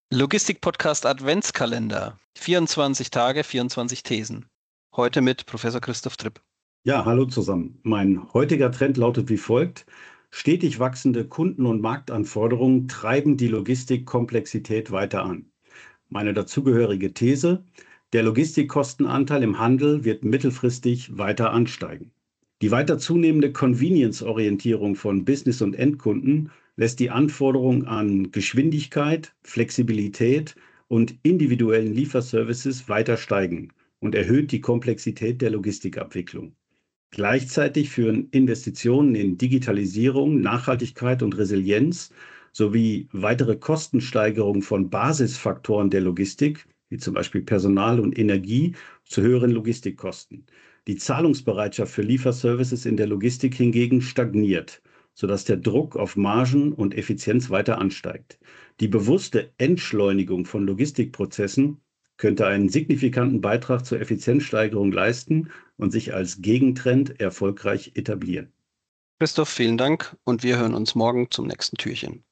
Logistik-Podcast Adventskalender. 24 Tage, 24 Thesen. Heute mit Professor Christoph Tripp. Ja, hallo zusammen. Mein heutiger Trend lautet wie folgt: Stetig wachsende Kunden- und Marktanforderungen treiben die Logistikkomplexität weiter an. Meine dazugehörige These: Der Logistikkostenanteil im Handel wird mittelfristig weiter ansteigen. Die weiter zunehmende Convenience-Orientierung von Business- und Endkunden lässt die Anforderungen an Geschwindigkeit, Flexibilität und individuellen Lieferservices weiter steigen und erhöht die Komplexität der Logistikabwicklung. Gleichzeitig führen Investitionen in Digitalisierung, Nachhaltigkeit und Resilienz sowie weitere Kostensteigerungen von Basisfaktoren der Logistik, wie zum Beispiel Personal und Energie, zu höheren Logistikkosten. Die Zahlungsbereitschaft für Lieferservices in der Logistik hingegen stagniert, sodass der Druck auf Margen und Effizienz weiter ansteigt. Die bewusste Entschleunigung von Logistikprozessen könnte einen signifikanten Beitrag zur Effizienzsteigerung leisten und sich als Gegentrend erfolgreich etablieren. Christoph, vielen Dank und wir hören uns morgen zum nächsten Türchen.